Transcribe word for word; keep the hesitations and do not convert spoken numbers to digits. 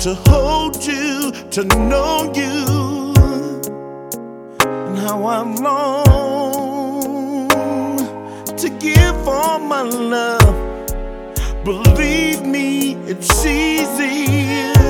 to hold you, to know you, and how I long to give all my love. Believe me, it's easy.